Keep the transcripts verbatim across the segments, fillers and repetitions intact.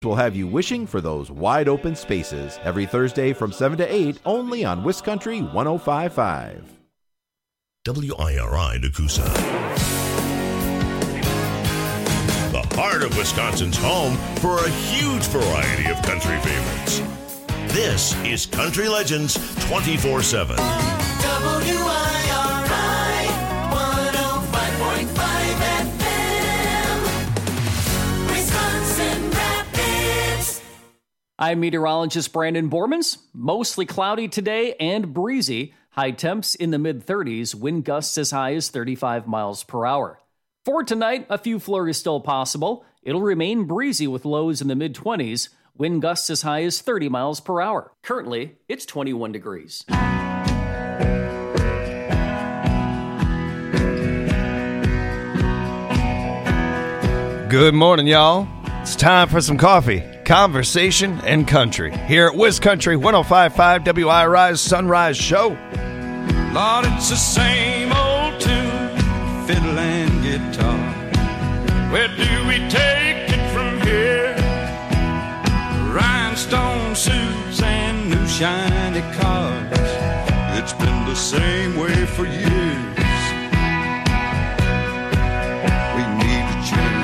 will have you wishing for those wide open spaces every Thursday from seven to eight only on WisCountry one oh five point five. W I R I Nakusa. The heart of Wisconsin's home for a huge variety of country favorites. This is Country Legends twenty-four seven. W I R I one oh five point five F M. Wisconsin Rapids. I'm meteorologist Brandon Bormans. Mostly cloudy today and breezy. High temps in the mid-thirties, wind gusts as high as thirty-five miles per hour. For tonight, a few flurries still possible. It'll remain breezy with lows in the mid-twenties, wind gusts as high as thirty miles per hour. Currently, it's twenty-one degrees. Good morning, y'all. It's time for some coffee, conversation, and country here at WisCountry one oh five point five W I R I's Sunrise Show. Lord, it's the same old tune, fiddle and guitar. Where do we take it from here? Rhinestone suits and new shiny cars. It's been the same way for years. We need to change.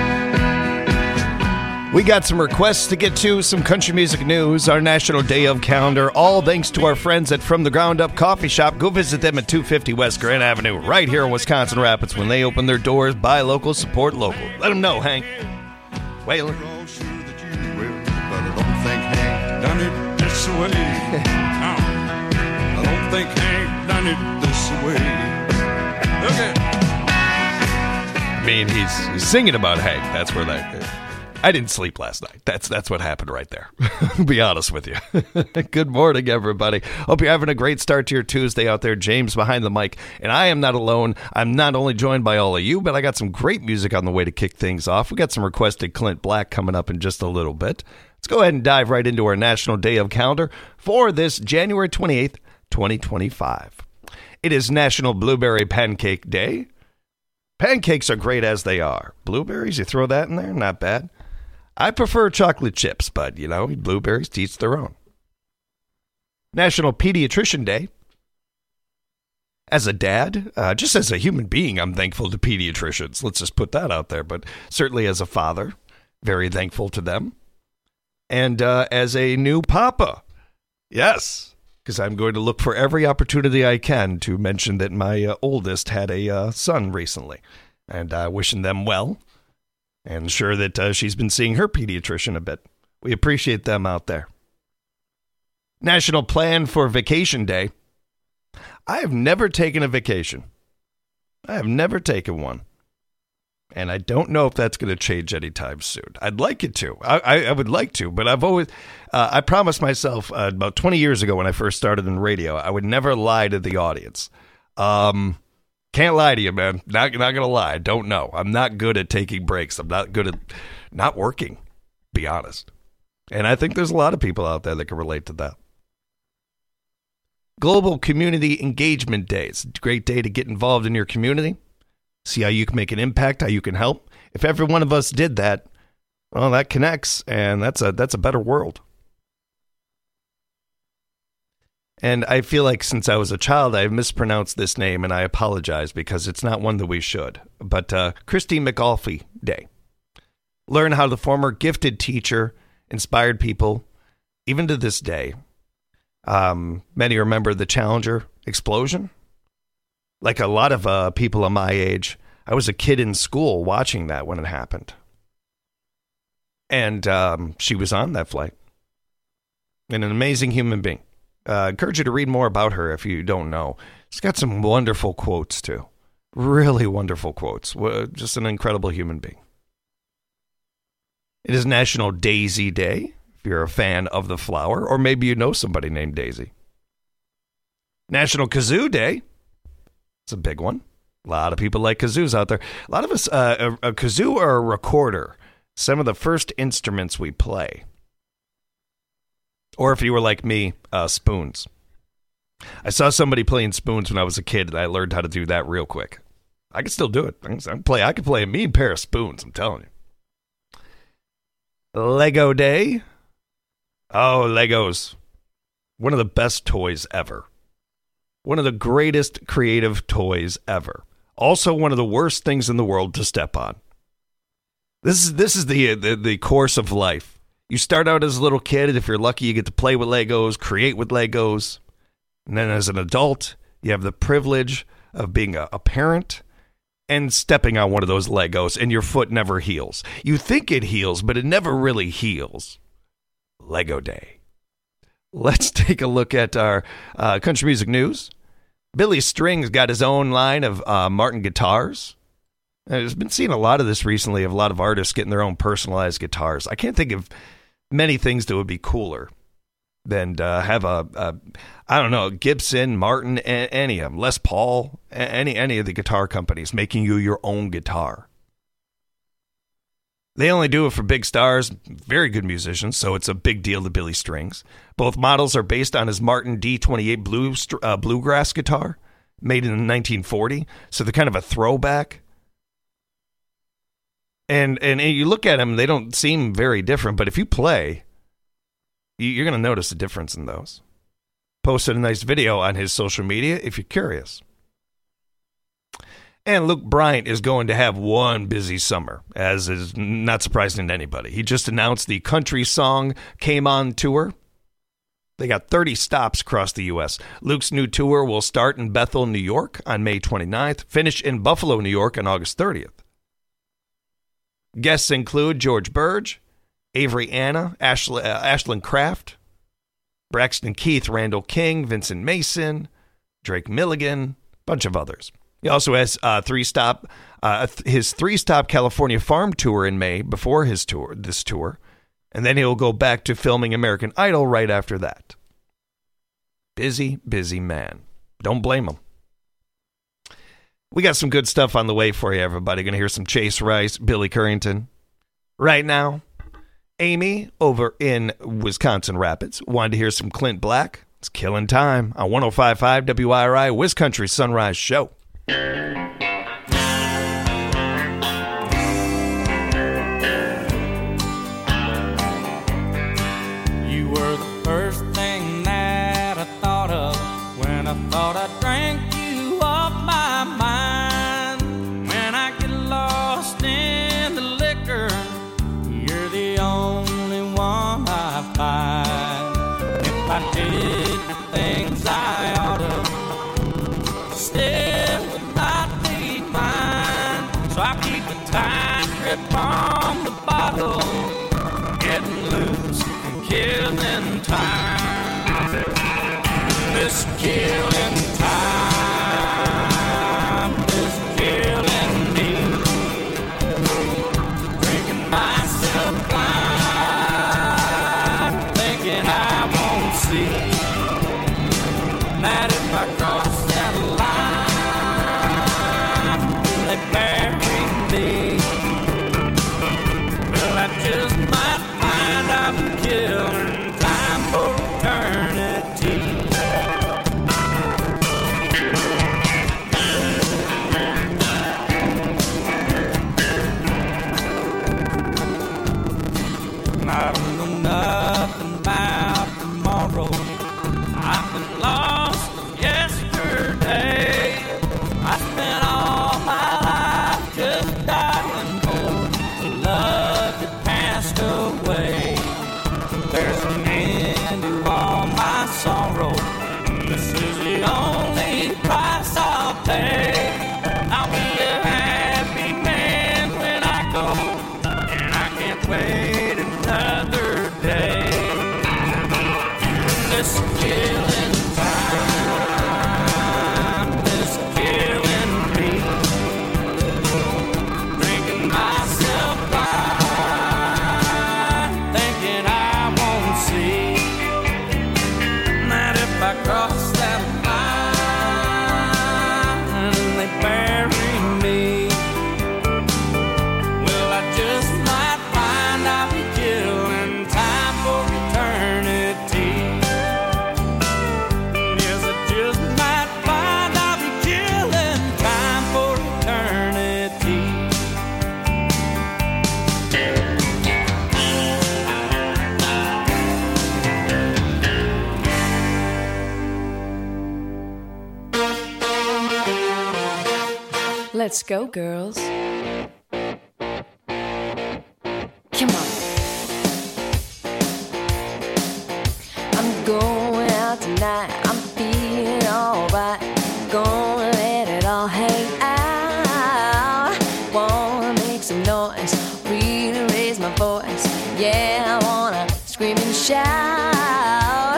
We got some requests to get to, some country music news, our National Day of calendar, all thanks to our friends at From the Ground Up Coffee Shop. Go visit them at two fifty West Grand Avenue, right here in Wisconsin Rapids. When they open their doors, buy local, support local. Let them know, Hank. Whaler. We're all sure that you will, but I don't think Hank done it this way. No, I don't think Hank done it this way. Okay. I mean, he's, he's singing about Hank. That's where that... I didn't sleep last night. That's that's what happened right there. I'll be honest with you. Good morning, everybody. Hope you're having a great start to your Tuesday out there. James behind the mic. And I am not alone. I'm not only joined by all of you, but I got some great music on the way to kick things off. We got some requested Clint Black coming up in just a little bit. Let's go ahead and dive right into our National Day of calendar for this January twenty-eighth, twenty twenty-five. It is National Blueberry Pancake Day. Pancakes are great as they are. Blueberries, you throw that in there? Not bad. I prefer chocolate chips, but, you know, blueberries to each their own. National Pediatrician Day. As a dad, uh, just as a human being, I'm thankful to pediatricians. Let's just put that out there. But certainly as a father, very thankful to them. And uh, as a new papa, yes, because I'm going to look for every opportunity I can to mention that my uh, oldest had a uh, son recently. And uh, wishing them well. And sure that uh, she's been seeing her pediatrician a bit. We appreciate them out there. National Plan for Vacation Day. I have never taken a vacation. I have never taken one. And I don't know if that's going to change anytime soon. I'd like it to. I, I, I would like to, but I've always, uh, I promised myself uh, about twenty years ago when I first started in radio, I would never lie to the audience. Um... Can't lie to you, man. Not, not going to lie. Don't know. I'm not good at taking breaks. I'm not good at not working, be honest. And I think there's a lot of people out there that can relate to that. Global Community Engagement Day. It's a great day to get involved in your community. See how you can make an impact, how you can help. If every one of us did that, well, that connects, and that's a that's a better world. And I feel like since I was a child, I've mispronounced this name, and I apologize because it's not one that we should. But uh, Christy McAuliffe Day. Learn how the former gifted teacher inspired people, even to this day. Um, many remember the Challenger explosion. Like a lot of uh, people of my age, I was a kid in school watching that when it happened. And um, she was on that flight. And an amazing human being. I uh, encourage you to read more about her if you don't know. She's got some wonderful quotes, too. Really wonderful quotes. Just an incredible human being. It is National Daisy Day, if you're a fan of the flower, or maybe you know somebody named Daisy. National Kazoo Day. It's a big one. A lot of people like kazoos out there. A lot of us, uh, a, a kazoo or a recorder, some of the first instruments we play. Or if you were like me, uh, spoons. I saw somebody playing spoons when I was a kid, and I learned how to do that real quick. I can still do it. I can play. I can play a mean pair of spoons. I'm telling you. Lego Day. Oh, Legos. One of the best toys ever. One of the greatest creative toys ever. Also one of the worst things in the world to step on. This is this is the, the the course of life. You start out as a little kid, and if you're lucky, you get to play with Legos, create with Legos. And then as an adult, you have the privilege of being a, a parent and stepping on one of those Legos, and your foot never heals. You think it heals, but it never really heals. Lego Day. Let's take a look at our uh, country music news. Billy Strings got his own line of uh, Martin guitars. I've been seeing a lot of this recently, of a lot of artists getting their own personalized guitars. I can't think of many things that would be cooler than uh, have a, a, I don't know, Gibson, Martin, a- any of them, Les Paul, a- any any of the guitar companies making you your own guitar. They only do it for big stars, very good musicians, so it's a big deal to Billy Strings. Both models are based on his Martin D twenty-eight blue, uh, bluegrass guitar, made in nineteen forty, so they're kind of a throwback. And, and and you look at them, they don't seem very different, but if you play, you're going to notice a difference in those. Posted a nice video on his social media if you're curious. And Luke Bryant is going to have one busy summer, as is not surprising to anybody. He just announced the Country Song Came On tour. They got thirty stops across the U S. Luke's new tour will start in Bethel, New York on May twenty-ninth, finish in Buffalo, New York on August thirtieth. Guests include George Burge, Avery Anna, Ashley, uh, Ashlyn Kraft, Braxton Keith, Randall King, Vincent Mason, Drake Milligan, bunch of others. He also has uh, three stop uh, his three stop California farm tour in May before his tour this tour, and then he'll go back to filming American Idol right after that. Busy, busy man. Don't blame him. We got some good stuff on the way for you, everybody. Going to hear some Chase Rice, Billy Currington. Right now, Amy over in Wisconsin Rapids wanted to hear some Clint Black. It's killing time on one oh five point five W I R I, Wiscountry Sunrise Show. You were the first thing that I thought of when I thought I drank you off my mind. When I get lost in the liquor, you're the only one I find. If I did the things I ought to, still would not be mine. So I keep a tight grip on the bottle, getting loose and killing time. This killing time is killing me. Drinking myself blind, thinking I won't see that if I cross that line, they bury me. Well, I just might find I'm killing time for eternity. I don't know nothing about tomorrow. I've been lost yesterday. I spent all my life just dying for the love that passed away. There's an end to all my sorrow. This is the only price I'll pay. I'll be a happy man when I go, and I can't wait another day. Let's go, girls. Come on. I'm going out tonight. I'm feeling alright. Gonna let it all hang out. Wanna make some noise, really raise my voice. Yeah, I wanna scream and shout.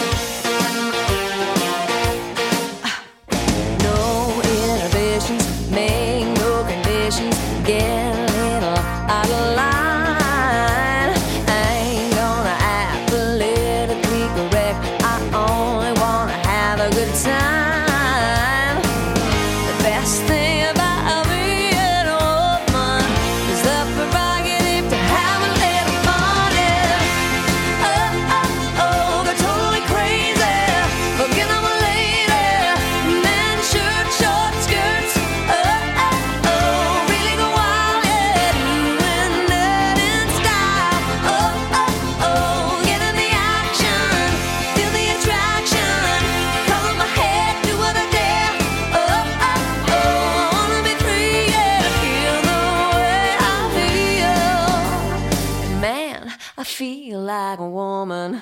No inhibitions, make no conditions. Get a little out of line. I ain't gonna act politically correct. I only wanna have a good time. The best thing about being a woman is the prerogative to have a little fun. Yeah. Oh, oh, oh, go totally crazy. Forget I'm a lady. Men, shirt, short skirts. Oh, oh, oh, really go wild. Yeah, doing that in style. Oh, oh, oh, get in the action. Feel the attraction. Color my head, do what I dare. Oh, oh, oh, I wanna be free, yeah, to feel the way I feel. And man, I feel like a woman.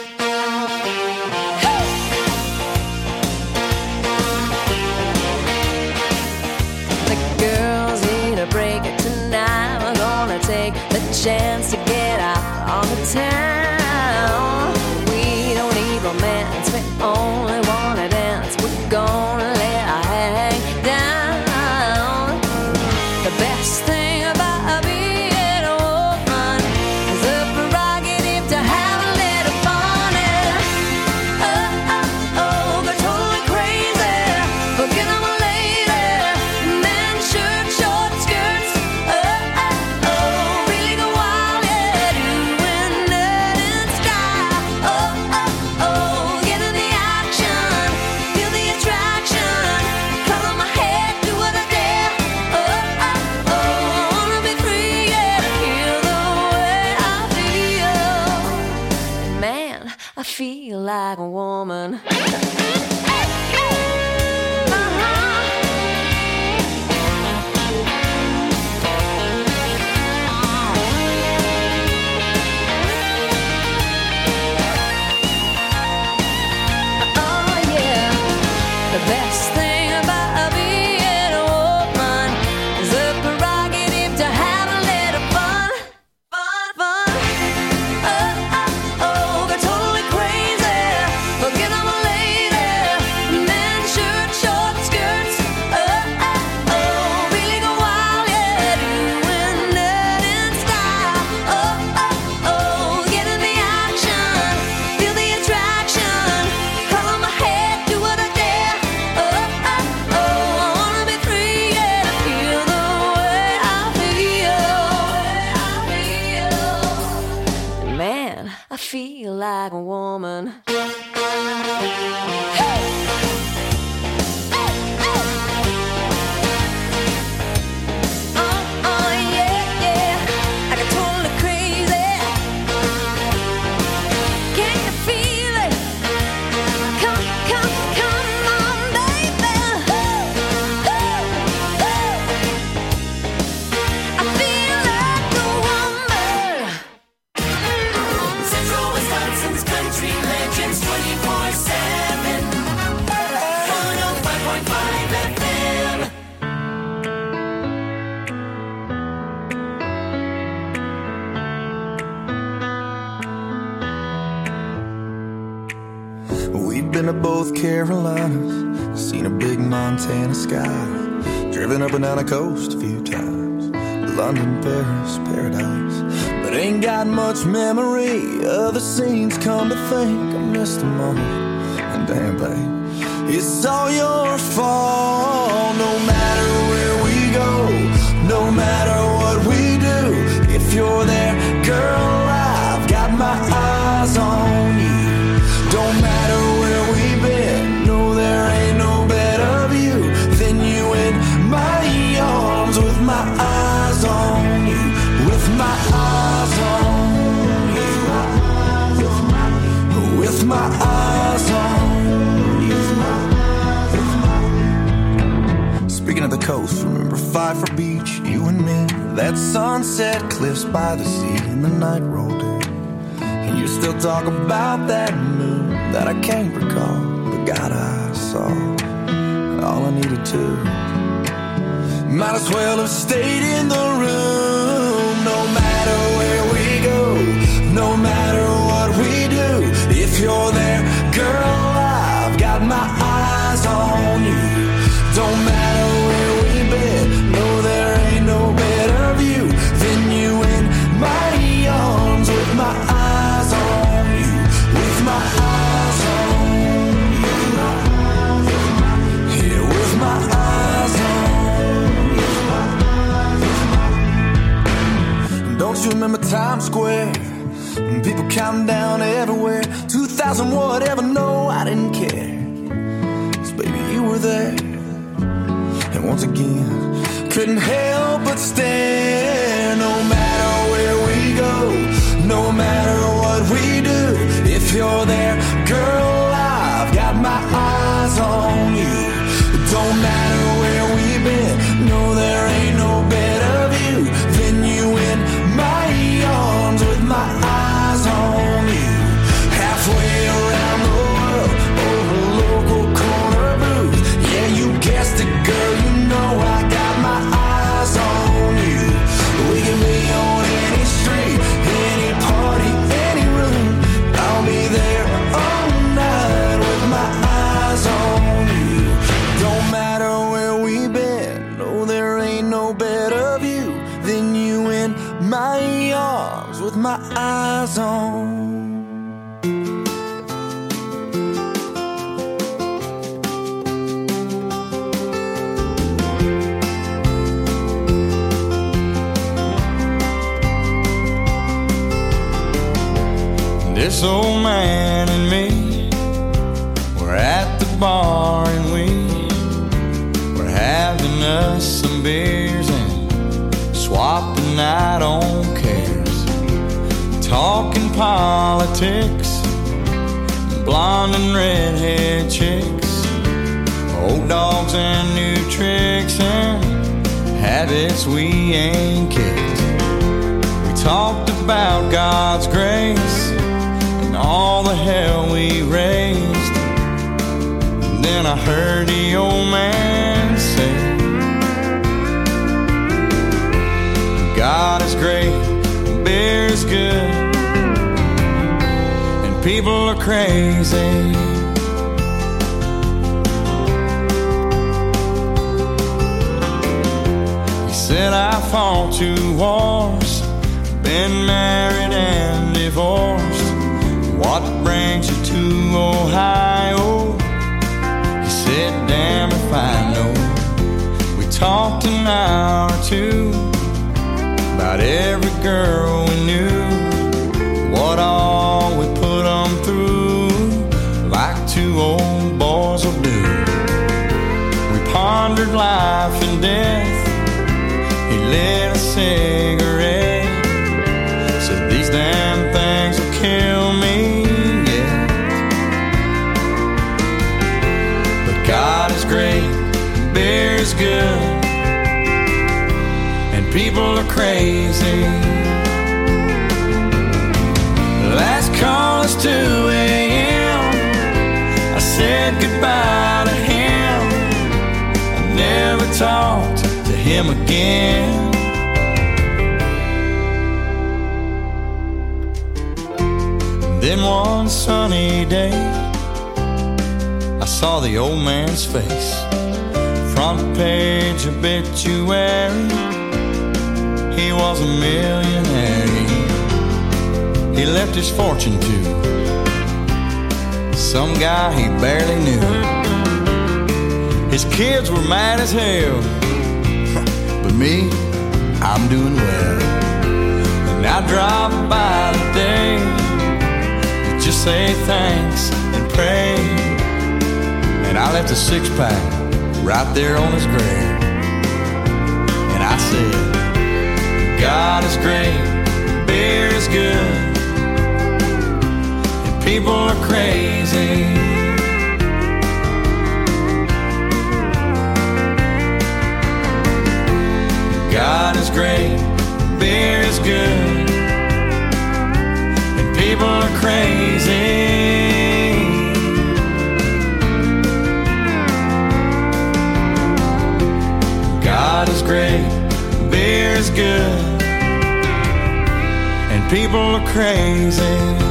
The girls need a break tonight. We're gonna take the chance to get out on the town. We don't need romance, we only wanna dance. We're gonna let our hair hang down. The best thing about being a woman is the prerogative to have a little fun. Yeah. Oh, oh, oh, go totally crazy. Forget I'm a lady. Men, shirt, short skirts. Oh, oh, oh, really go wild. Yeah, doing that in style. Oh, oh, oh, get in the action. Feel the attraction. Color my head, do what I dare. Oh, oh, oh, I wanna be free, yeah, to feel the way I feel. Man, I feel like a woman. Oh yeah, the best thing about being a woman is the prerogative to have a little fun, fun, fun. Oh, oh, oh, go totally crazy. Forget I'm a lady. Men, shirt, short skirts. Oh, oh, oh, really go wild, yeah, doing that in style. Oh, oh, oh, get in the action. Feel the attraction. Color my head, do what I dare. Oh, oh, oh, I wanna be free, yeah, to feel the way I feel. Man, I feel like a woman. Oh, oh, yeah, yeah, I got totally crazy. Can you feel it? Come, come, come on, baby. I feel like a woman. Central Wisconsin's Country Legends twenty-four seven. one oh five point five F M. We've been to both Carolinas, seen a big Montana sky, driven up and down the coast a few times, London, Paris, paradise, but ain't got much memory of the scenes. Come to think, I missed them all, and damn babe, it's all your fault. No matter where we go, no matter what we do, if you're there, girl, I've got my eyes on you. Don't matter where we've been, no, there ain't no better view than you in my arms, with my eyes on you, with my eyes on you, with my eyes on you. Speaking of the coast, remember at sunset cliffs by the sea, and the night rolled in. And you still talk about that moon that I can't recall. But God, I saw all I needed to. Might as well have stayed in the room. No matter where we go, no matter what we do, if you're there, girl, I've got my eyes on you. Don't matter where we've been, no, there ain't no better view than you in my arms, with my eyes on you, with my eyes on you, yeah, with my eyes on you. Don't you remember Times Square? People counting down everywhere. Two thousand whatever, no, I didn't care. 'Cause baby, you were there. And once again, couldn't help but stare. No matter where we go, no matter what we do, if you're there, girl, I've got my eyes on you. Don't matter where we've been, no, there ain't no better view than you in my arms, with my eyes on you. Halfway around the world, over local corner booth. Yeah, you guessed it, girl, you know I got my eyes on you. We can be on any street, any party, any room. I'll be there all night with my eyes on you. Don't matter where we've been, no, there ain't no better view than you in my arms, with my eyes on. This old man and me were at the bar, and we were having us some beers and swapping out on cares, talking politics, blonde and redhead chicks, old dogs and new tricks, and habits we ain't kicked. We talked about God's grace, all the hell we raised. And then I heard the old man say, God is great, beer is good, and people are crazy. He said I fought two wars, been married and divorced. What brings you to Ohio? He said, damn if I know. We talked an hour or two about every girl we knew, what all we put them through, like two old boys will do. We pondered life and death. He lit a cigarette, said these damn things will kill me. God is great, beer is good, and people are crazy. Last call is two a.m. I said goodbye to him. I never talked to him again. Then one sunny day, I saw the old man's face, front page obituary. He was a millionaire. He left his fortune to some guy he barely knew. His kids were mad as hell, but me, I'm doing well. And I drop by today to just say thanks and pray. And I left a six-pack right there on his grave. And I said, God is great, beer is good, and people are crazy. God is great, beer is good, and people are crazy. God is great, beer is good, and people are crazy.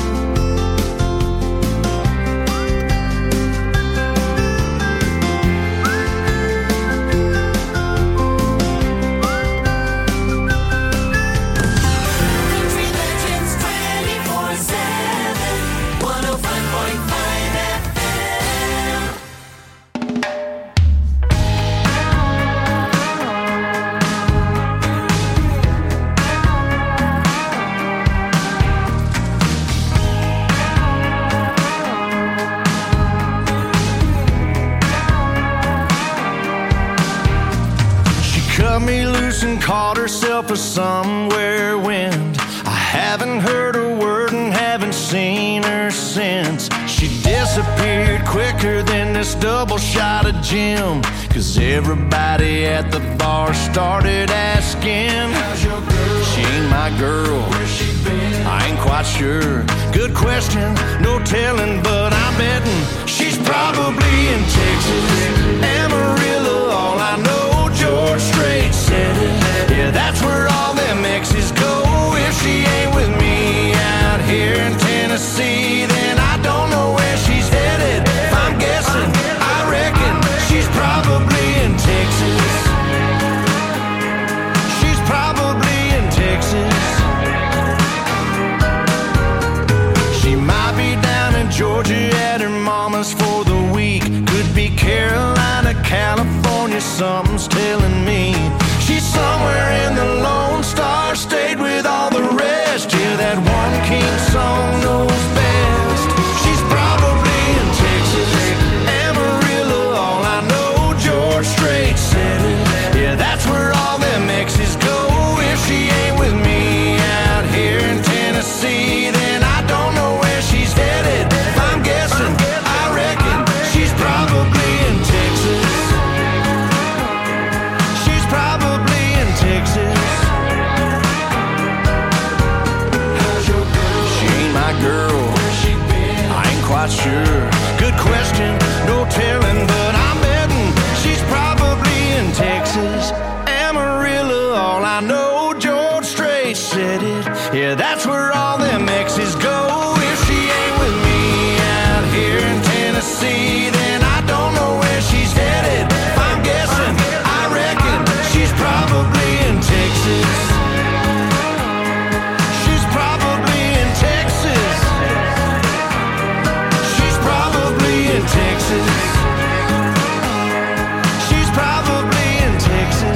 Me loose and caught herself a somewhere wind. I haven't heard a word and haven't seen her since. She disappeared quicker than this double shot of gin, 'cause everybody at the bar started asking, how's your girl? She ain't my girl. Where's she been? I ain't quite sure. Good question, no telling, but I'm betting she's probably in Texas, Amarillo. All I know, George Strait said it. Yeah, that's where all them exes go. If she ain't with me out here in Tennessee, then I don't know where she's headed. If I'm guessing, I reckon she's probably in Texas. She's probably in Texas. She might be down in Georgia at her mama's for the week. Could be Carolina, California, something's telling me. She's somewhere in the Lone Star State with all the rest. Yeah, that one king song knows best. She's probably in Texas, Amarillo. All I know, George Strait said it. Yeah, that's where all them exes go. If she ain't with me out here in Tennessee, then I don't know where she's headed. If I'm guessing, I reckon she's probably in Texas. She's probably in Texas. How's your girl? She ain't my girl. Where's she been? I ain't quite sure. Good question, no telling, but I'm betting she's probably in Texas, Amarillo. All I know, George Strait said it. Yeah, that's where all them exes go. If she ain't with me out here in Tennessee, then I don't know where she's headed. If I'm guessing, I reckon she's probably in Texas. She's probably in Texas. She's probably in Texas. She's probably in Texas.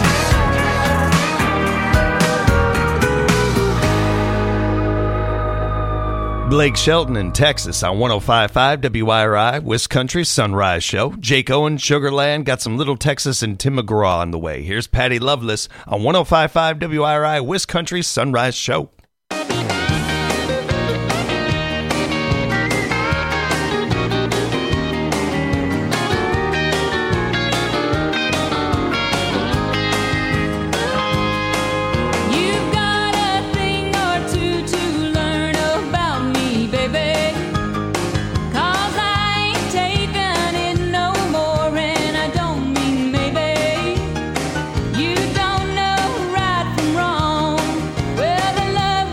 Blake Shelton in Texas on one oh five point five W I R I, West Country Sunrise Show. Jake Owen, Sugarland, got some Little Texas and Tim McGraw on the way. Here's Patty Loveless on one oh five point five W I R I, West Country Sunrise Show. You've got a thing or two to learn about me, baby. 'Cause I ain't taking it no more, and I don't mean maybe. You don't know right from wrong. Well, the love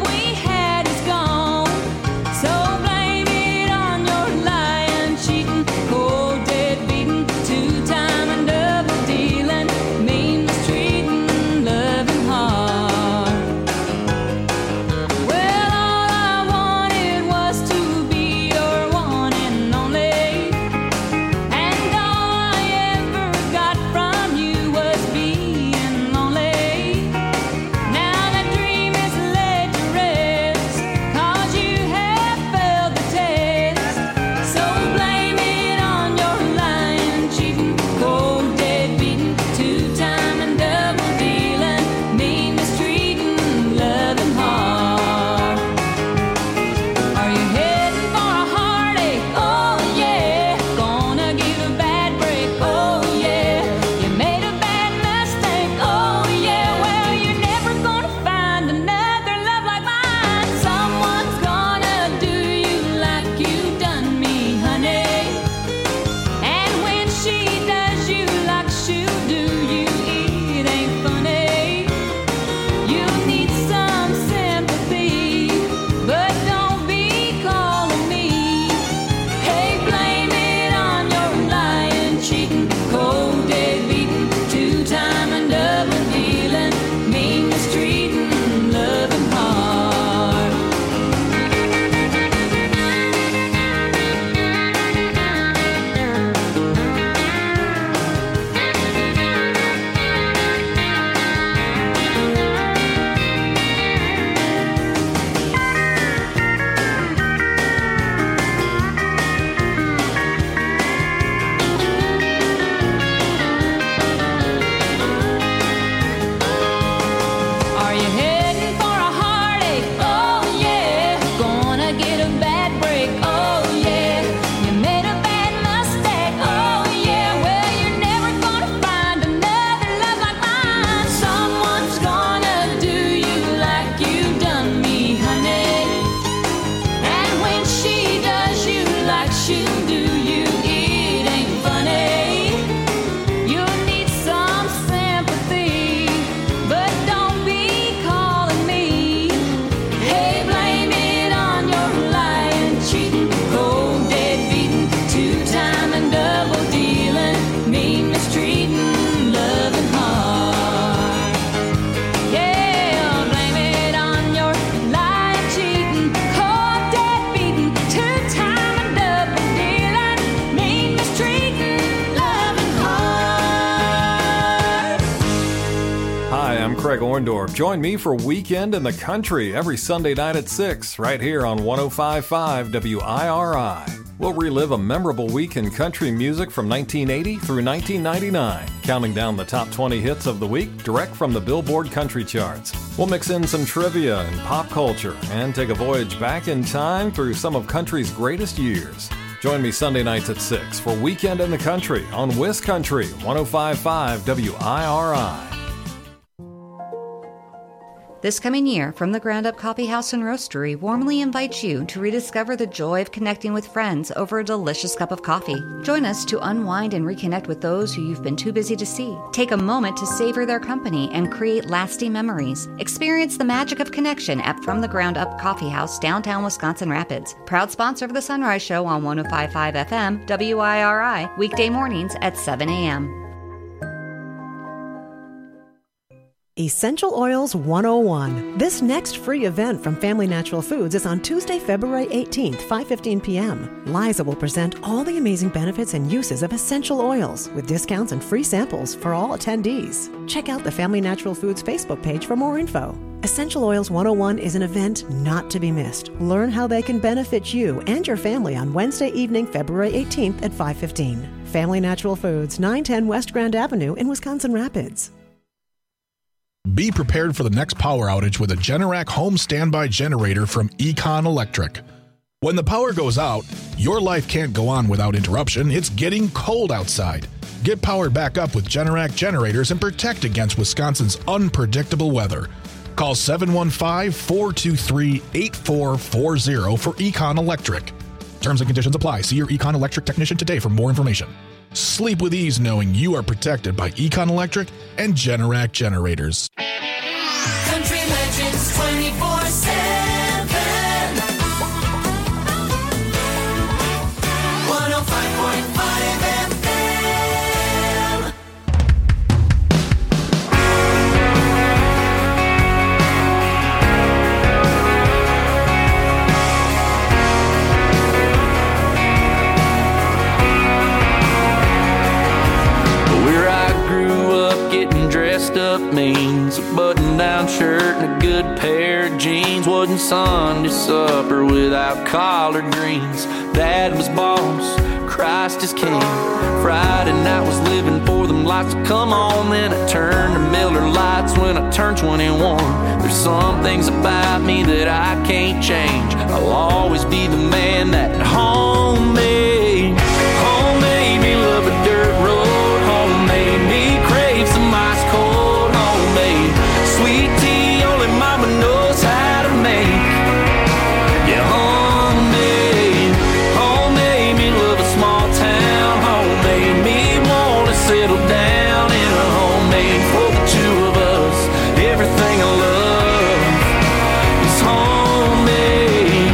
Craig Orndorff. Join me for Weekend in the Country every Sunday night at six, right here on one oh five point five W I R I. We'll relive a memorable week in country music from nineteen eighty through nineteen ninety-nine, counting down the top twenty hits of the week direct from the Billboard Country Charts. We'll mix in some trivia and pop culture and take a voyage back in time through some of country's greatest years. Join me Sunday nights at six for Weekend in the Country on Wiscountry one oh five point five W I R I. This coming year, From the Ground Up Coffee House and Roastery warmly invites you to rediscover the joy of connecting with friends over a delicious cup of coffee. Join us to unwind and reconnect with those who you've been too busy to see. Take a moment to savor their company and create lasting memories. Experience the magic of connection at From the Ground Up Coffee House, downtown Wisconsin Rapids. Proud sponsor of the Sunrise Show on one oh five point five F M, W I R I, weekday mornings at seven a.m. Essential Oils one oh one. This next free event from Family Natural Foods is on Tuesday, February eighteenth, five fifteen p.m. Liza will present all the amazing benefits and uses of essential oils with discounts and free samples for all attendees. Check out the Family Natural Foods Facebook page for more info. Essential Oils one oh one is an event not to be missed. Learn how they can benefit you and your family on Wednesday evening, February eighteenth at five fifteen. Family Natural Foods, nine ten West Grand Avenue in Wisconsin Rapids. Be prepared for the next power outage with a Generac home standby generator from Econ Electric. When the power goes out, your life can't go on without interruption. It's getting cold outside. Get powered back up with Generac generators and protect against Wisconsin's unpredictable weather. Call seven one five, four two three, eight four four zero for Econ Electric. Terms and conditions apply. See your Econ Electric technician today for more information. Sleep with ease knowing you are protected by Econ Electric and Generac generators. Country Legends twenty-four seven. one oh five point five F M. Where I grew up, getting dressed up means a button-down shirt and a good pair of jeans. Wasn't Sunday supper without collard greens. Dad was boss, Christ is king. Friday night was living for them lights to come on. Then I turned to Miller Lights when I turned twenty-one. There's some things about me that I can't change. I'll always be the man that home made. Home made me love a dirt road. Home made me crave some ice cold. Homemade sweet tea only mama knows how to make. Yeah, homemade. Home made me love a small town. Home made me want to settle down in a homemade for the two of us. Everything I love is homemade.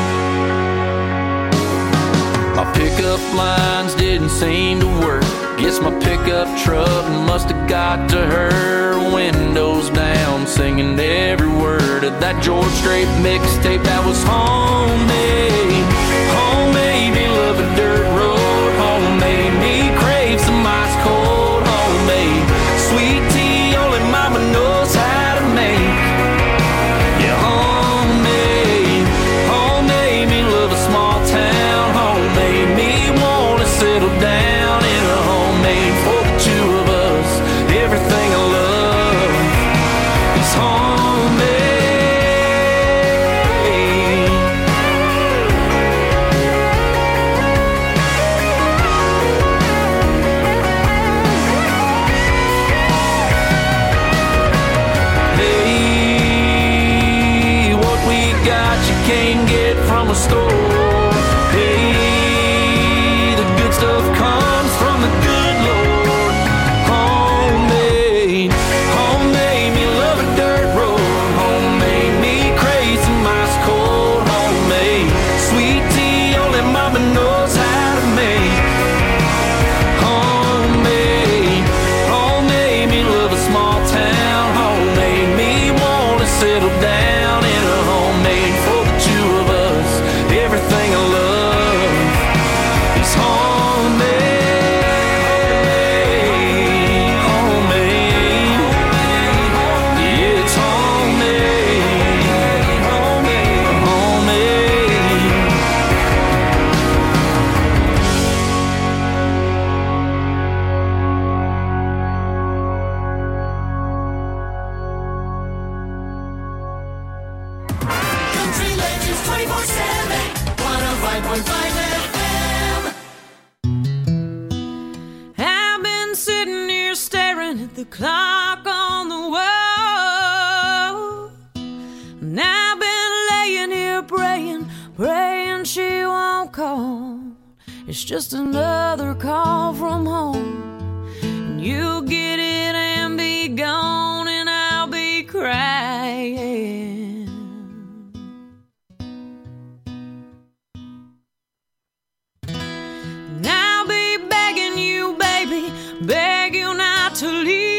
My pickup lines didn't seem to work. Guess my pickup truck must have got to her. Windows down, singing every word of that George Strait mixtape that was homemade. Homemade me love a dirt road. Homemade me crave some ice cold. Homemade sweet tea only mama knows how to make. Yeah, homemade. Homemade me love a small town. Homemade me want to settle down in a homemade for the two of us. Everything I love is homemade. Hey, what we got you can't get from a store. Hey, the good stuff comes from the good Lord. Homemade, homemade me love a dirt road. Homemade me crave some ice cold. Homemade sweet tea only mama knows how to make. Homemade, homemade me love a small town. Homemade me want to settle down in a homemade for the two of us. Everything I love is homemade. clock on the wall. And I've been laying here praying, praying she won't call. It's just another call from home. And you'll get it and be gone, and I'll be crying. And I'll be begging you, baby, beg you not to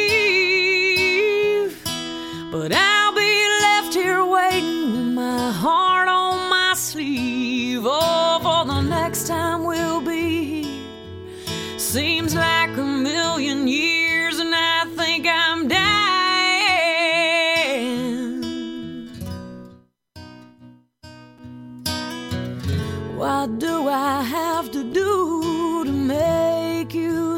leave. But I'll be left here waiting with my heart on my sleeve. Oh, for the next time we'll be here. Seems like a million years, and I think I'm dying. What do I have to do to make you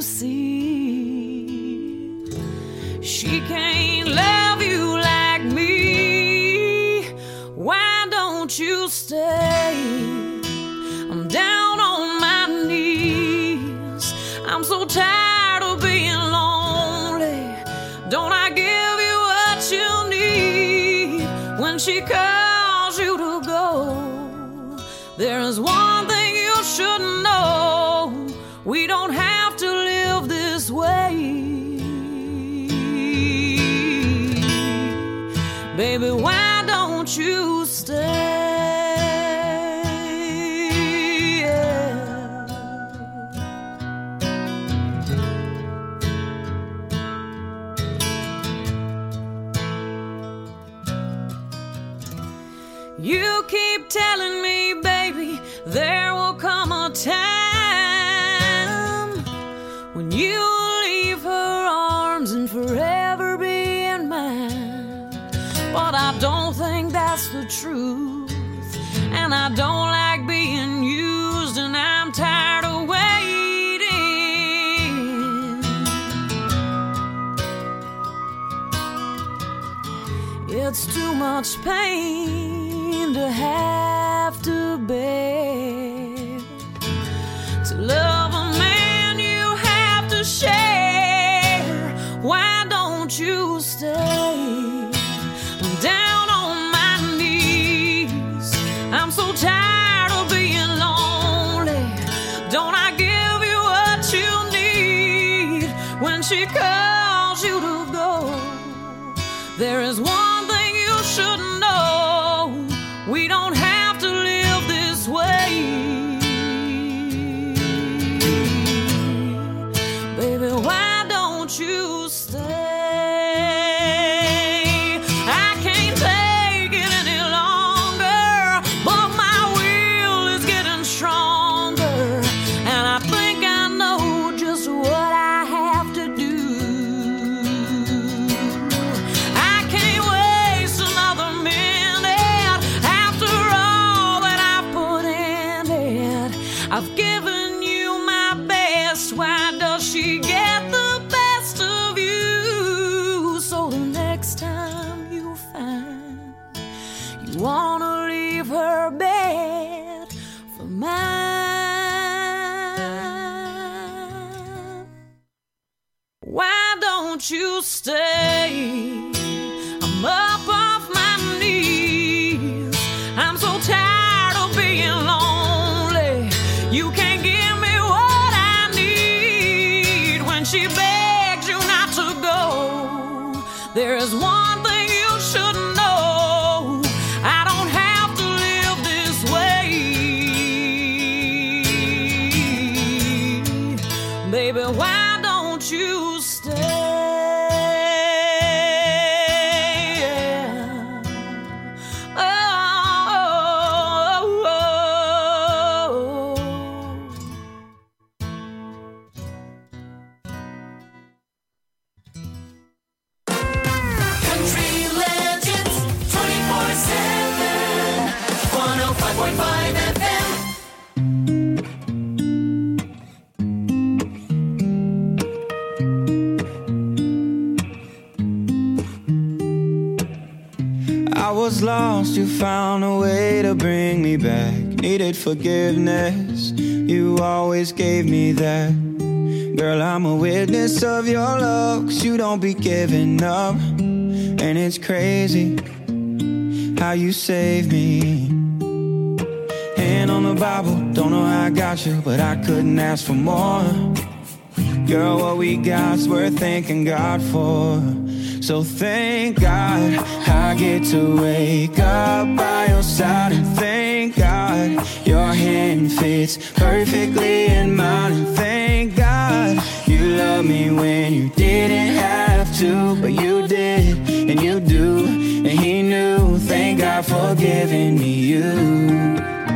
see she can't love you like me? Why don't you stay? I'm down on my knees. I'm so tired of being lonely. Don't I give you what you need when she calls you to go? There's one thing you should know. We don't have to live this way. Baby, why don't you stay? You keep telling me, baby, there will come a time when you'll leave her arms and forever be in mine. But I don't think that's the truth, and I don't like being used, and I'm tired of waiting. It's too much pain to have to bear. To love a man you have to share. Why don't you stay? I'm down on my knees. I'm so tired of being lonely. Don't I give you what you need when she calls you to go? There is one thing you should know. We don't have to live this way. Baby, why don't you stay? I can't take it any longer, but my will is getting stronger, and I think I know just what I have to do. I can't waste another minute after all that I've put in it. I've given you my best. Why does she get the best of you? So the next time you find you wanna leave her bed for mine, why don't you stay? I'm up off my knees. I'm so tired of being lonely. You can't give me what I need when she begs you not to go. There is one thing you should know. I don't have to live this way. Baby, why don't you stay? Country Legends twenty-four seven, one oh five point five F M. I was lost, you found a way to bring me back. Needed forgiveness, you always gave me that. Girl, I'm a witness of your love, 'cause you don't be giving up. And it's crazy how you save me. Hand on the Bible, don't know how I got you, but I couldn't ask for more. Girl, what we got's worth thanking God for. So thank God I get to wake up by your side. And thank God your hand fits perfectly in mine. And thank God you love me when you didn't have to, but you did, and you do, and he knew. Thank God for giving me you.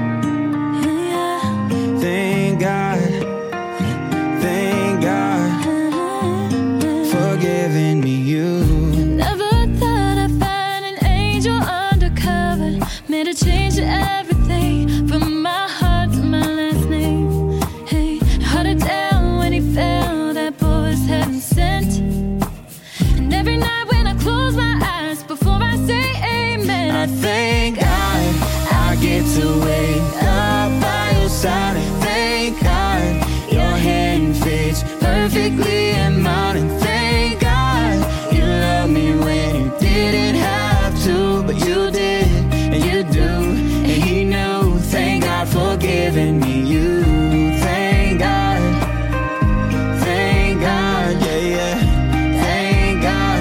Thank God, thank God for giving me you. Never thought I'd find an angel undercover. Made a change to everything, from my heart to my last name. Hey, held it down when he fell, that boy was heaven sent. And every night when I close my eyes, before I say amen, I thank God I get to wake up by your side. And thank God your hand fits perfectly in mine. And thank God you love me when you didn't have to, but you did, and you do, and he knew. Thank God for giving me you. Thank God, thank God, yeah, yeah. Thank God.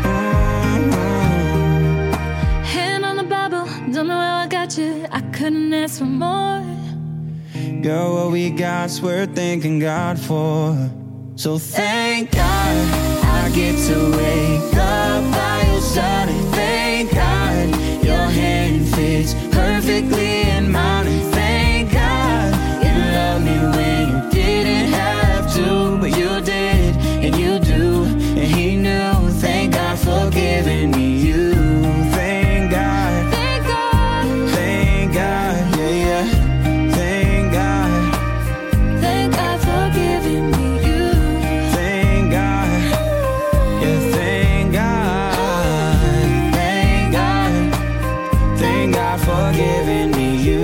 Mm-hmm. hand on the Bible, don't know how I got you, I couldn't ask for more. Girl, what we got's worth thanking God for. So thank God I get to wake up by your side. And thank God your hand fits perfectly in mine. And thank God you love me when you didn't have to, but you did, and you do, and he knew. Thank God for giving me you. Thank God, Thank God, thank God, yeah, yeah. Thank God, thank God for giving me you. thank God, yeah, thank God, thank God, thank God for giving me you.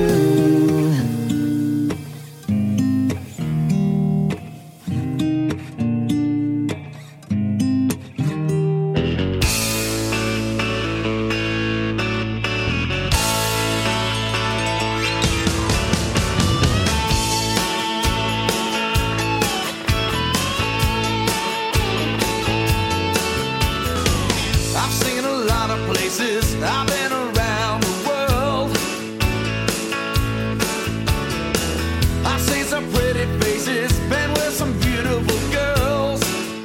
I've seen a lot of places, I've been around the world. I've seen some pretty faces, been with some beautiful girls.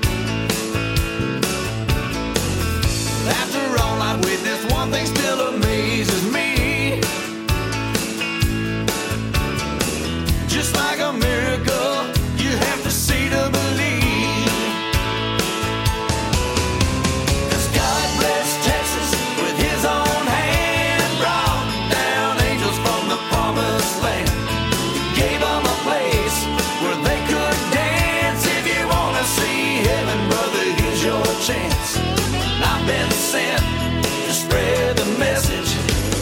After all I've witnessed, one thing still amazes me. Just like a miracle, you have to see to believe. 'Cause God bless Texas with his own hand, brought down angels from the promised land. He gave them a place where they could dance. If you wanna see heaven, brother, here's your chance. And I've been sent to spread the message.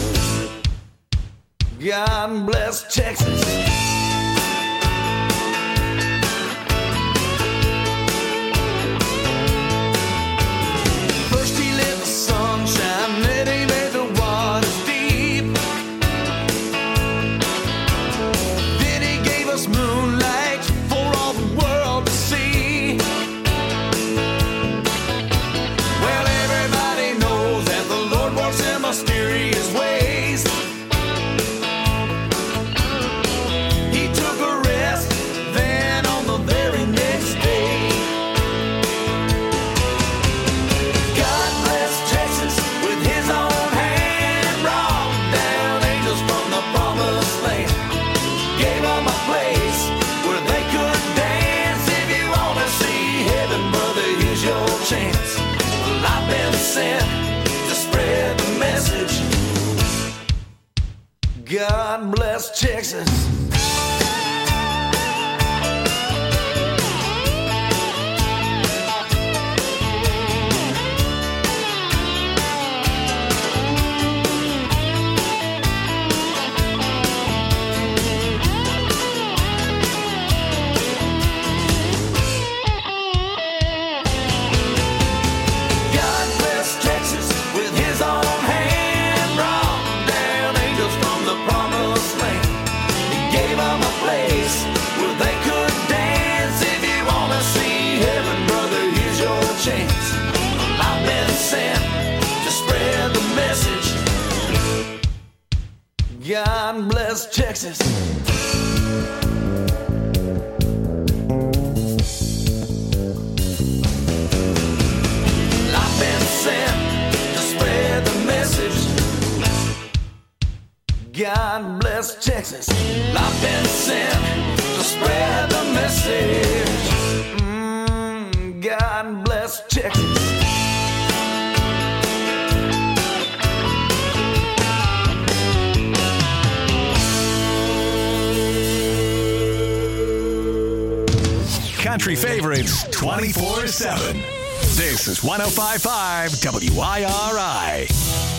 God bless Texas. First he lit the sunshine, then he made the waters deep. Then he gave us moonlight for all the world to see. Well, everybody knows that the Lord works in mysterious ways. He took a rest, then on the very next day. God bless Texas with his own hand, brought down angels from the promised land. Gave them a place where they could dance. If you wanna see heaven, brother, here's your chance. Well, I've been sent to spread the message. God bless Texas. Texas. I've been sent to spread the message. God bless Texas. I've been sent to spread the message. Mm, God bless Texas. Country favorites twenty-four seven. This is one oh five point five W I R I.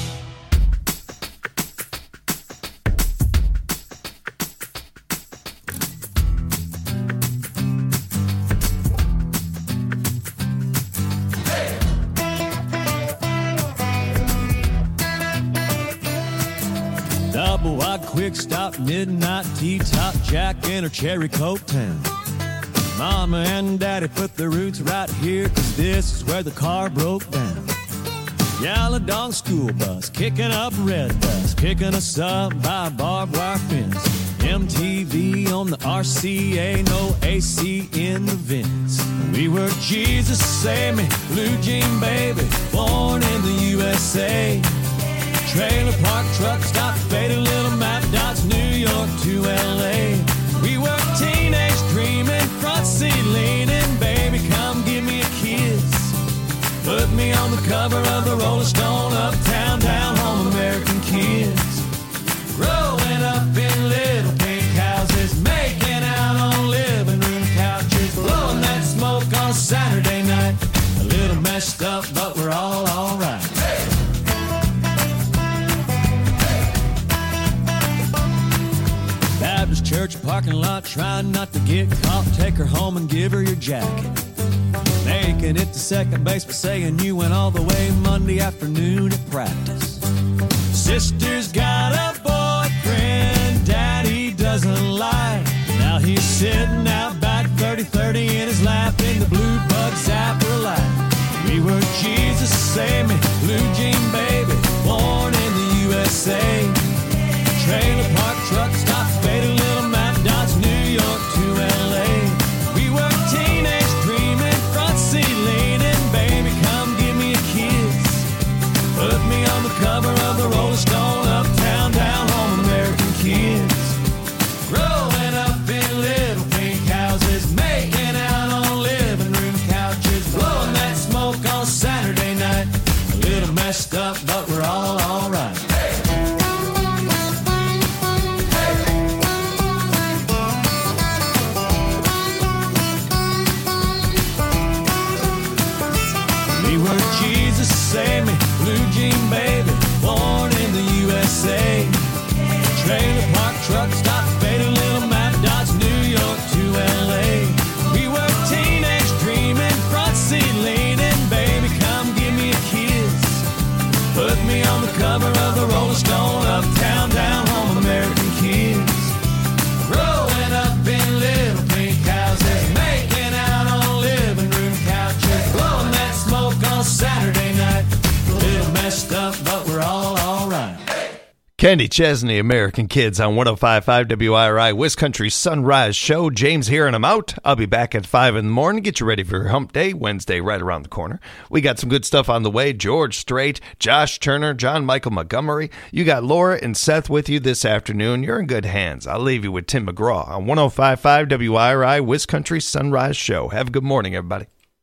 Double wide quick stop, midnight T-top, Jack in her cherry coke town. Mama and Daddy put their roots right here, 'cause this is where the car broke down. Yellow dog school bus, kicking up red bus, picking us up by a barbed wire fence. M T V on the R C A, no A C in the vents. We were Jesus Save Me, Blue Jean Baby, born in the U S A. Trailer park truck stop, faded little map dots, New York to L A. We were teenage dreaming, front seat leaning, baby, come give me a kiss. Put me on the cover of the Rolling Stone, uptown, down home, American kids. Growing up in little pink houses, making out on living room couches, blowing that smoke on Saturday night. A little messed up, but we're all alright. Baptist church parking lot, trying not to get caught. Take her home and give her your jacket. Making it to second base, but saying you went all the way Monday afternoon at practice. Sister's got a boyfriend Daddy doesn't like. Now he's sitting out back, thirty thirty in his lap, in the blue bug zapper light. We were Jesus Save Me, Blue Jean Baby, born in the U S A. Trailer park truck stop, faded little map dots, New York to L A. We were teenage dreaming, front seat leaning, baby, come give me a kiss. Put me on the cover of the Rolling Stone, uptown, down home, American kids. Growing up in little pink houses, making out on living room couches, blowing that smoke on Saturday night. A little messed up, but we're all alright. We were Jesus Save Me, Blue Jean Baby, born in the U S A. Trailer park truck stop, faded little map dots, New York to L A. We were teenage dreaming, front seat leaning, baby, come give me a kiss. Put me on the cover of the Rolling Stone, uptown, down home, American kids. Growing up in little pink houses, making out on living room couches, blowing that smoke on Saturday night. A little messed up, but we're all alright. Kenny Chesney, American Kids on one oh five point five W I R I, Wisconsin's Sunrise Show. James here and I'm out. I'll be back at five in the morning. Get you ready for your hump day, Wednesday right around the corner. We got some good stuff on the way. George Strait, Josh Turner, John Michael Montgomery. You got Laura and Seth with you this afternoon. You're in good hands. I'll leave you with Tim McGraw on one oh five point five W I R I, Wisconsin's Sunrise Show. Have a good morning, everybody.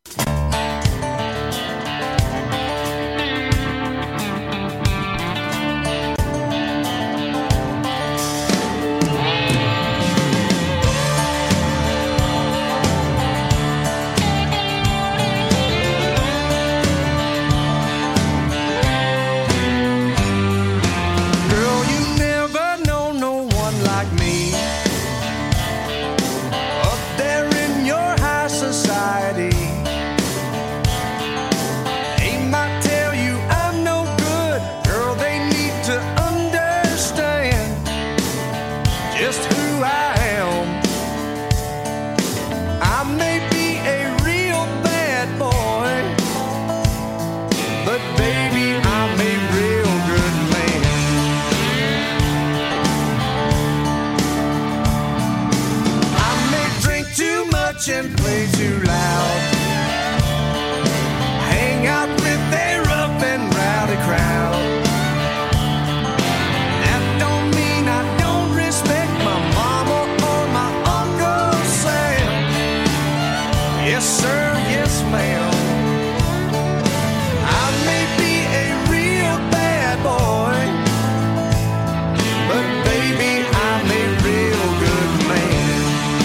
Girl, you never know no one like me. Up there in your high society, much and play too loud. Hang out with a rough and rowdy crowd. That don't mean I don't respect my mama or my Uncle Sam. Yes, sir, yes, ma'am. I may be a real bad boy, but baby, I'm a real good man.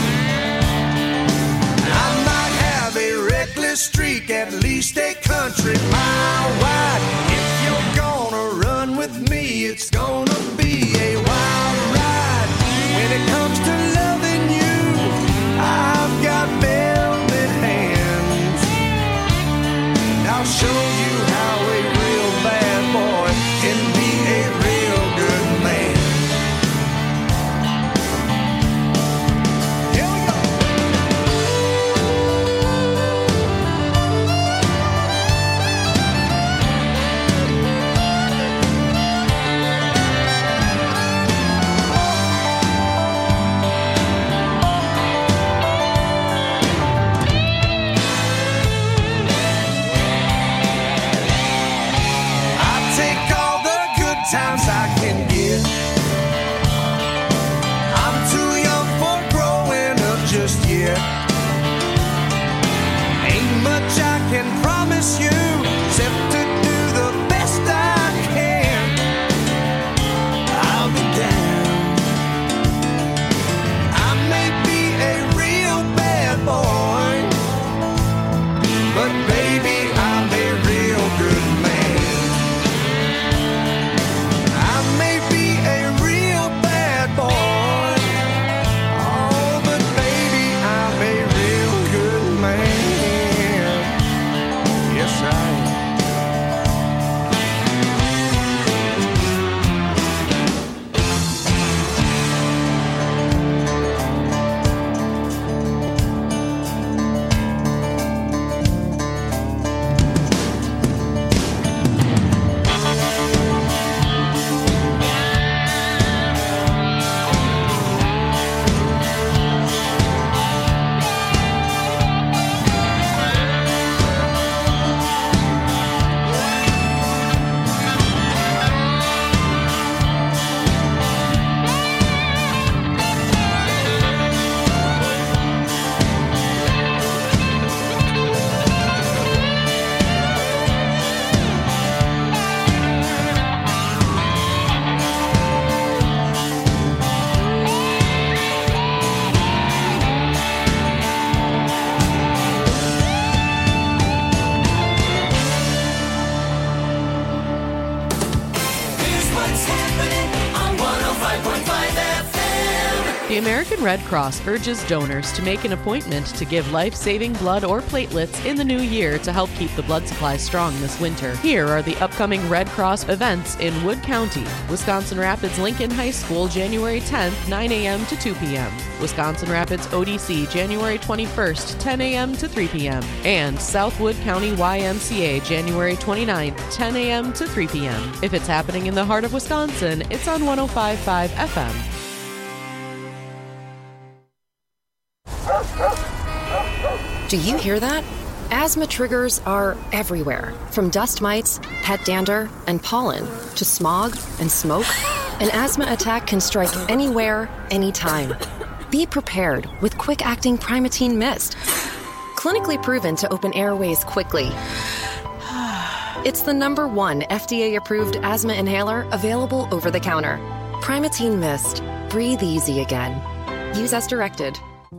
I might have a reckless streak, at least a country mile wide. If you're gonna run with me, it's gonna be a wild ride. When it comes to loving you, I've got velvet hands. And I'll show you how a real bad boy can be a real good man. Here we go. I take all the good times I can get. I'm too young for growing up just yet. Ain't much I can promise you, except to do the best I can. I'll be down. I may be a real bad boy, but baby, I'm a real good man. I may be a real bad boy, oh, but baby, I'm a real good man. Yes, I am. Here's what's happening on one oh five point five F M. The American Red Cross urges donors to make an appointment to give life-saving blood or platelets in the new year to help keep the blood supply strong this winter. Here are the upcoming Red Cross events in Wood County. Wisconsin Rapids Lincoln High School, January tenth, nine a.m. to two p.m. Wisconsin Rapids O D C, January twenty-first, ten a.m. to three p.m. And Southwood County Y M C A, January twenty-ninth, ten a.m. to three p.m. If it's happening in the heart of Wisconsin, it's on one oh five point five F M. Do you hear that? Asthma triggers are everywhere, from dust mites, pet dander, and pollen, to smog and smoke. An asthma attack can strike anywhere, anytime. Be prepared with quick-acting Primatene Mist. Clinically proven to open airways quickly. It's the number one F D A-approved asthma inhaler available over the counter. Primatene Mist. Breathe easy again. Use as directed.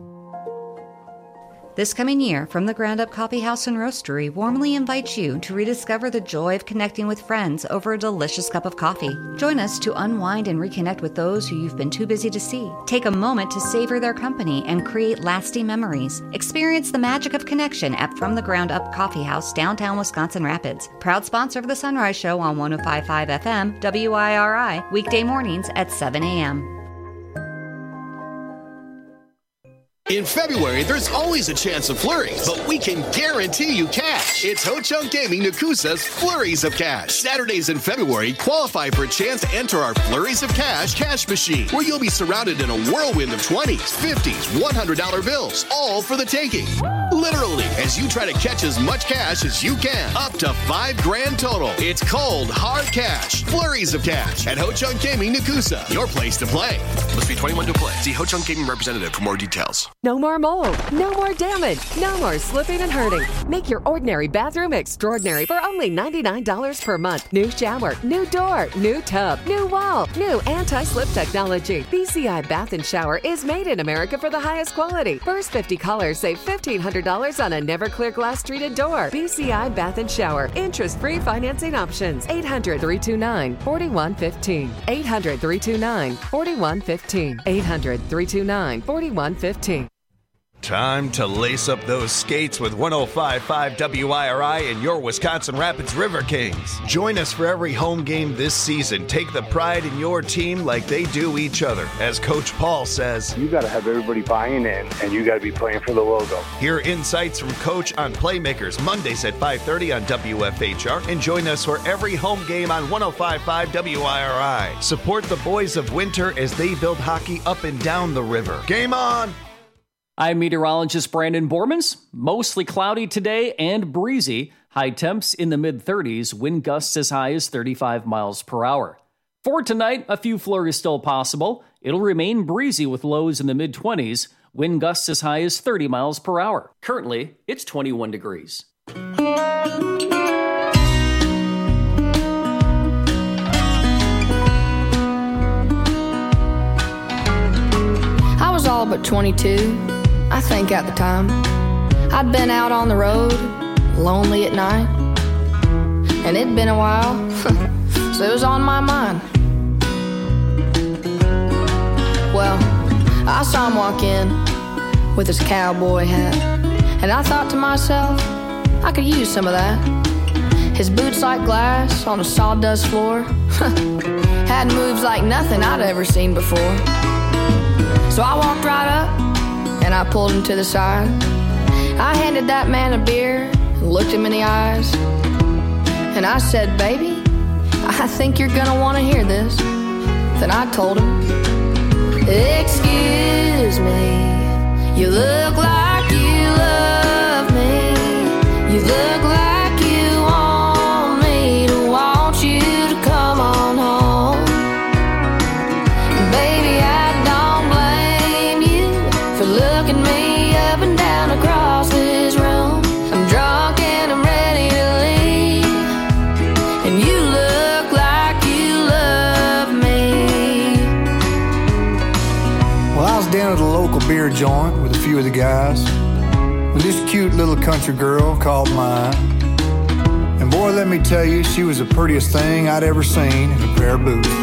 This coming year, From the Ground Up Coffee House and Roastery warmly invites you to rediscover the joy of connecting with friends over a delicious cup of coffee. Join us to unwind and reconnect with those who you've been too busy to see. Take a moment to savor their company and create lasting memories. Experience the magic of connection at From the Ground Up Coffee House, downtown Wisconsin Rapids. Proud sponsor of the Sunrise Show on one oh five point five F M, W I R I, weekday mornings at seven a.m. In February, there's always a chance of flurries, but we can guarantee you cash. It's Ho Chunk Gaming Nakusa's Flurries of Cash. Saturdays in February qualify for a chance to enter our Flurries of Cash cash machine, where you'll be surrounded in a whirlwind of twenties, fifties, one hundred dollar bills, all for the taking. Literally, as you try to catch as much cash as you can, up to five grand total. It's cold, hard cash. Flurries of Cash at Ho Chunk Gaming Nakusa, your place to play. Must be twenty-one to play. See Ho Chunk Gaming representative for more details. No more mold, no more damage, no more slipping and hurting. Make your ordinary bathroom extraordinary for only ninety-nine dollars per month. New shower, new door, new tub, new wall, new anti-slip technology. B C I Bath and Shower is made in America for the highest quality. First fifty callers save fifteen hundred dollars on a never clear glass treated door. B C I Bath and Shower. Interest-free financing options. eight hundred, three two nine, four one one five. eight hundred, three two nine, four one one five. eight hundred, three two nine, four one one five. Time to lace up those skates with one oh five point five W I R I and your Wisconsin Rapids River Kings. Join us for every home game this season. Take the pride in your team like they do each other. As Coach Paul says, you got to have everybody buying in, and you got to be playing for the logo. Hear insights from Coach on Playmakers Mondays at five thirty on W F H R, and join us for every home game on one oh five point five W I R I. Support the boys of Winter as they build hockey up and down the river. Game on! I'm meteorologist Brandon Bormans. Mostly cloudy today and breezy. High temps in the mid thirties, wind gusts as high as thirty-five miles per hour. For tonight, a few flurries still possible. It'll remain breezy with lows in the mid twenties, wind gusts as high as thirty miles per hour. Currently, it's twenty-one degrees. I was all but twenty-two. I think at the time I'd been out on the road, lonely at night, and it'd been a while, so it was on my mind. Well, I saw him walk in with his cowboy hat, and I thought to myself, I could use some of that. His boots like glass on a sawdust floor had moves like nothing I'd ever seen before. So I walked right up and I pulled him to the side. I handed that man a beer and looked him in the eyes, and I said, baby, I think you're gonna want to hear this. Then I told him, excuse me, you look like you love me. You look like you want me to want you to come on home. Baby, I looking me up and down across this room. I'm drunk and I'm ready to leave, and you look like you love me. Well, I was down at a local beer joint with a few of the guys, with this cute little country girl called mine. And boy, let me tell you, she was the prettiest thing I'd ever seen in a pair of boots.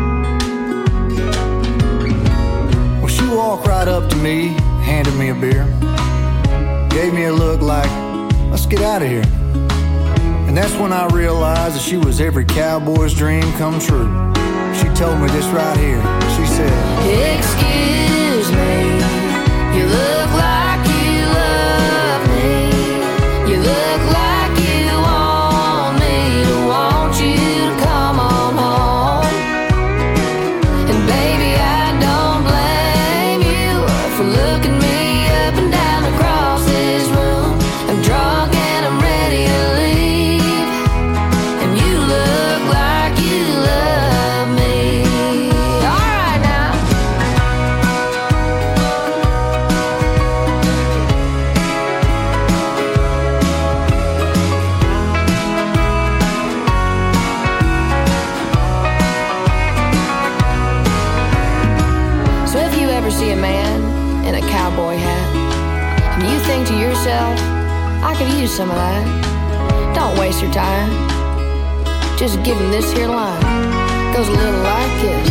Well, she walked right up to me, handed me a beer, gave me a look like, let's get out of here. And that's when I realized that she was every cowboy's dream come true. She told me this right here. She said, excuse me, you look like you love me. You look like you want me to want you to come on home. And baby, I don't blame you for looking me up and down across this room. I'm drunk and I'm ready to leave, and you look like you love me. All right now. So if you ever see a man in a cowboy hat, and you think to yourself, I could use some of that, don't waste your time. Just give him this here line. Goes a little like this.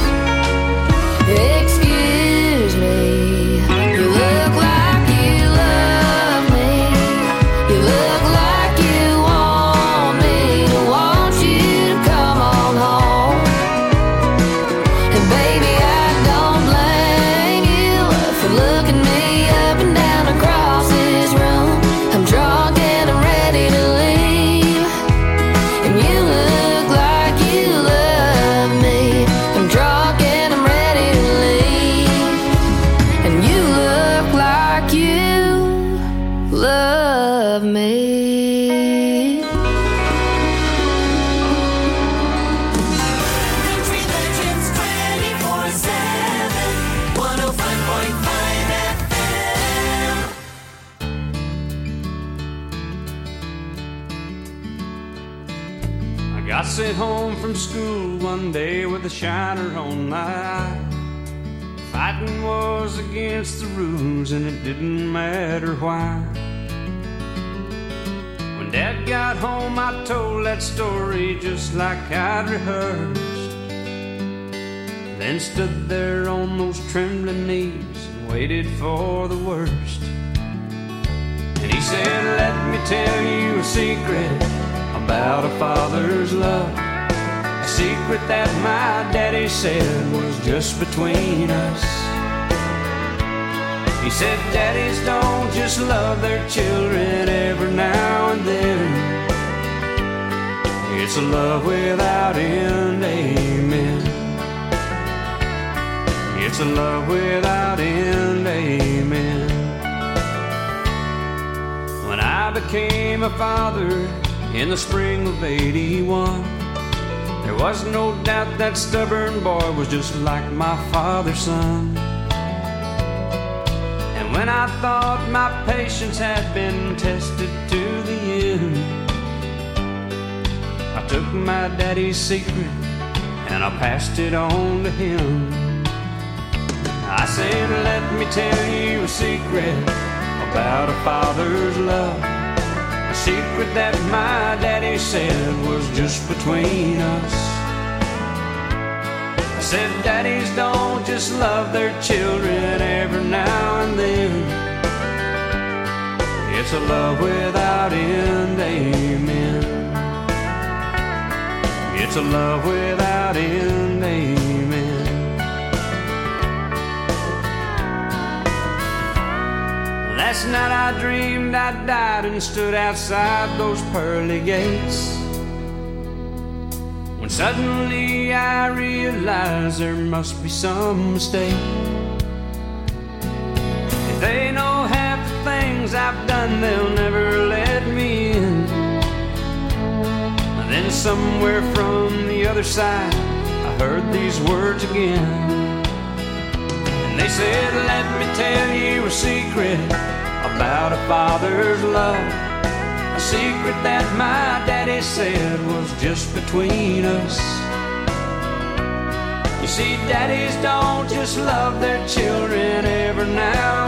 Excuse me, you look like you love me. You look like you want me to want you to come on home. And baby, I don't blame you for looking me up and down love me. Country Legends twenty-four seven, one oh five point five F M. I got sent home from school one day with a shiner on my eye. Fighting was against the rules and it didn't matter why. When Dad got home I told that story just like I'd rehearsed. Then stood there on those trembling knees and waited for the worst. And he said, let me tell you a secret about a father's love. A secret that my daddy said was just between us. He said daddies don't just love their children every now and then. It's a love without end, amen. It's a love without end, amen. When I became a father in the spring of eighty-one, there was no doubt that stubborn boy was just like my father's son. And when I thought my patience had been tested to the end, I took my daddy's secret and I passed it on to him. I said, let me tell you a secret about a father's love. A secret that my daddy said was just between us. I said daddies don't just love their children every now and then. It's a love without end, amen. It's a love without end, amen. Last night I dreamed I died and stood outside those pearly gates, when suddenly I realized there must be some mistake. If they know half the things I've done, they'll never let me in. And then somewhere from the other side I heard these words again. And they said, let me tell you a secret about a father's love. A secret that my daddy said was just between us. You see, daddies don't just love their children every now